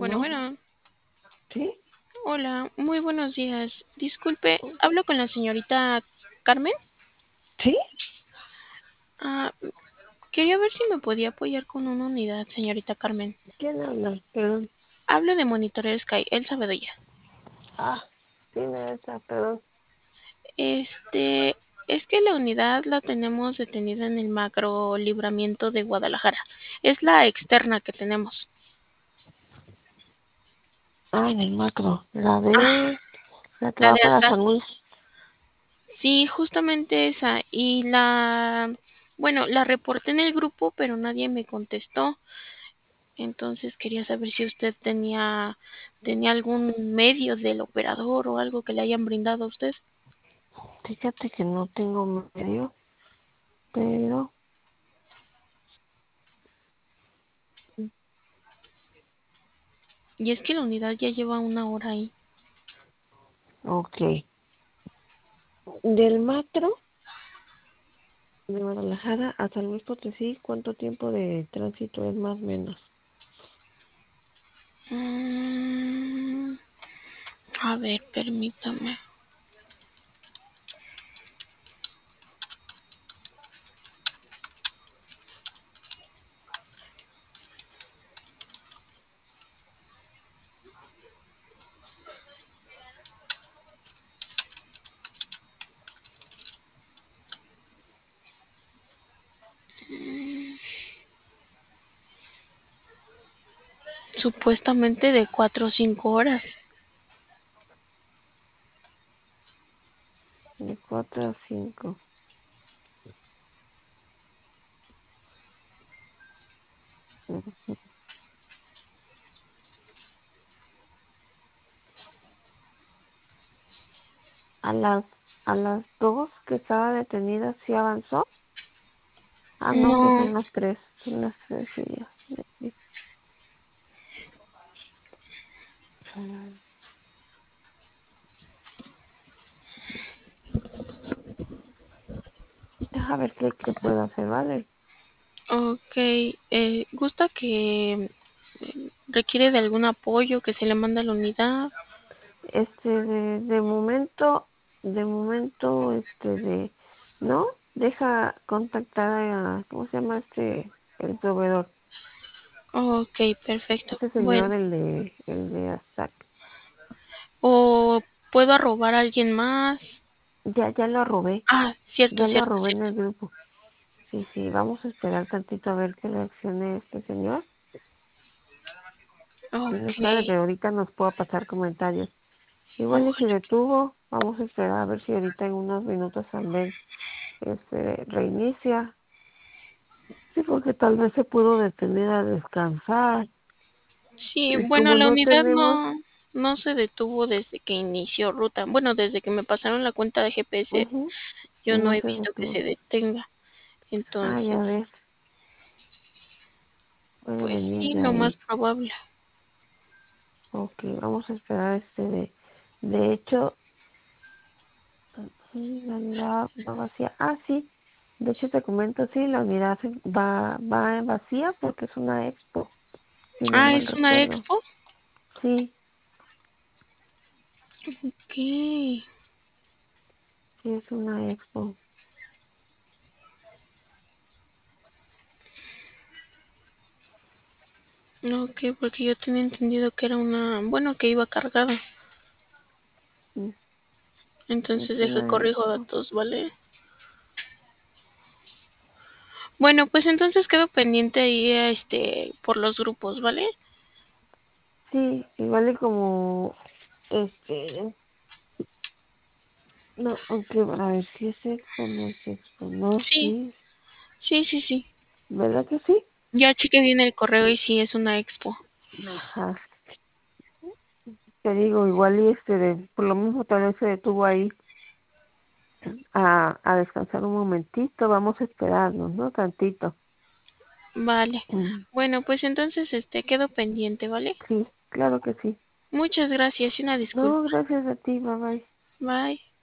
Bueno, Bueno, bueno. ¿sí? Hola, muy buenos días. Disculpe, hablo con la señorita Carmen. ¿Sí? Ah, quería ver si me podía apoyar con una unidad, señorita Carmen. ¿Quién habla? Perdón. Hablo de Monitoreo Sky, Elsa Bedoya. Ah, sí, esa, perdón. Este, es que la unidad la tenemos detenida en el macro libramiento de Guadalajara. Es la externa que tenemos. Ah, en el macro. Ah, La que la va de para atrás. San Luis. Sí, justamente esa. Bueno, la reporté en el grupo, pero nadie me contestó. Entonces quería saber si usted tenía algún medio del operador o algo que le hayan brindado a usted. Fíjate que no tengo medio, pero... Y es que la unidad ya lleva una hora ahí. Ok. Del macro de Guadalajara a San Luis Potosí, ¿cuánto tiempo de tránsito es más o menos? Mm, a ver, permítame. Supuestamente de 4 o 5 horas. De 4 a 5. Ujú. A las, a las 2 que estaba detenida, ¿sí avanzó? Ah, no, pues No, son las 3 y ya. Deja ver qué puedo hacer, ¿vale? ok. ¿Gusta que requiere de algún apoyo que se le manda a la unidad? De momento, ¿no? Deja contactar ¿cómo se llama el proveedor? Ok, perfecto. Este Bueno, señor, el de ASAC. o puedo arrobar a alguien más. Ya lo robé, Ah, cierto, ya lo cierto, robé en cierto. el grupo. Sí, sí, vamos a esperar tantito a ver qué reaccione este señor. Quién Ok, sabe, pero ahorita nos pueda pasar comentarios. Igual y si ojalá. detuvo, vamos a esperar a ver si ahorita en unos minutos también reinicia. Sí, porque tal vez se pudo detener a descansar. Sí, Y bueno, como la no unidad tenemos, no se detuvo desde que inició ruta. Bueno, desde que me pasaron la cuenta de GPS, ujú, yo no no he se visto que se detuvo. detenga. Ah, ya Entonces, ves, puede pues venir sí, de lo más ahí. probable. Ok, vamos a esperar de hecho, la unidad va vacía. Ah, sí, de hecho te comento, sí, la unidad va vacía porque es una expo, si no Ah, mal es una recuerdo. expo. Sí, Ok, sí es una expo. ok, porque yo tenía entendido que era bueno, que iba cargada. Sí, sí es Entonces deja una corrijo expo. datos, ¿vale? Bueno, pues entonces quedo pendiente ahí, por los grupos, ¿vale? Sí, igual y como, este, no, aunque, a ver si es expo, no es expo, no, Sí, sí, sí, sí, sí. ¿verdad que sí? Ya chequé bien el correo y sí es una expo. Ajá, te digo, igual y por lo mismo tal vez se detuvo ahí a descansar un momentito, vamos a esperarnos, ¿no? Tantito. Vale. Mm, Bueno, pues entonces quedo pendiente, ¿vale? sí, claro que sí. Muchas gracias y una disculpa. No, gracias a ti, bye bye. Bye.